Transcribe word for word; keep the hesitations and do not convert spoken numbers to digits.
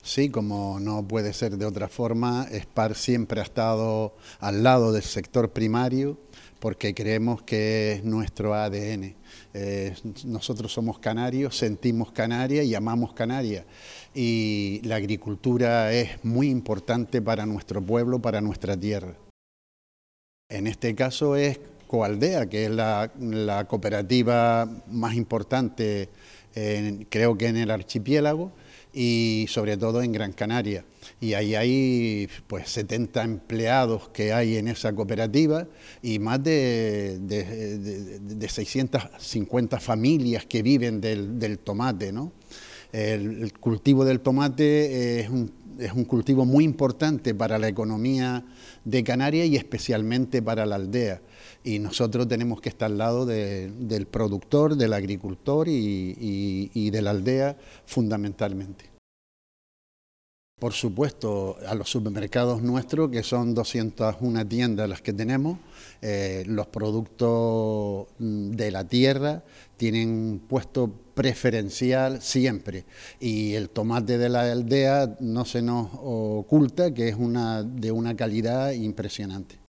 Sí, como no puede ser de otra forma, SPAR siempre ha estado al lado del sector primario porque creemos que es nuestro A D N. Eh, nosotros somos canarios, sentimos Canarias y amamos Canarias. Y la agricultura es muy importante para nuestro pueblo, para nuestra tierra. En este caso es Coaldea, que es la, la cooperativa más importante, en, creo que en el archipiélago y sobre todo en Gran Canaria. Y ahí hay pues setenta empleados que hay en esa cooperativa y más de, de, de, de seiscientas cincuenta familias que viven del, del tomate, ¿no? El, el cultivo del tomate es un, es un cultivo muy importante para la economía de Canarias y especialmente para la aldea. Y nosotros tenemos que estar al lado de, del productor, del agricultor y, y, y de la aldea fundamentalmente. Por supuesto, a los supermercados nuestros, que son doscientas una tiendas las que tenemos, eh, los productos de la tierra tienen puesto preferencial siempre. Y el tomate de la aldea no se nos oculta que es una, de una calidad impresionante.